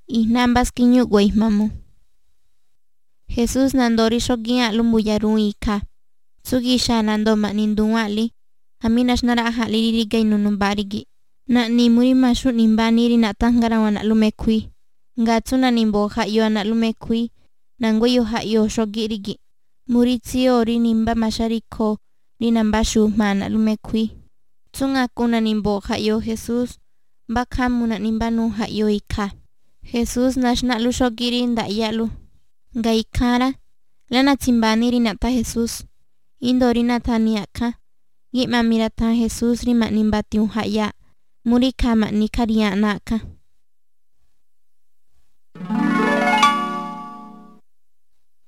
Ihnambas kiñu guaismamu. Jesús nandori shogia lumbuyaru ika. Sugisha nando maninduali. Haminas naraha liri gainunumbarigi. Na ni muri masuk nimbani ri nak tanggara wana lumekui. Ngatsuna nimbo hakyo anak lumekui. Nangweyo hakyo shogirigi. Muritzio ri nimba mashariko. Ri nambashu ma anak lumekui. Tsunga nimbo hakyo Jesús. Bakamu nak nimbanu hakyo ika. Jesús nashna lu shogiri ndak yalu. Nga ikara. Lana timbani ri nakta Jesús. Indo ri nataniaka. Gima mirata Jesús ri mak nimbati hakya. Muri kama nikariya naka.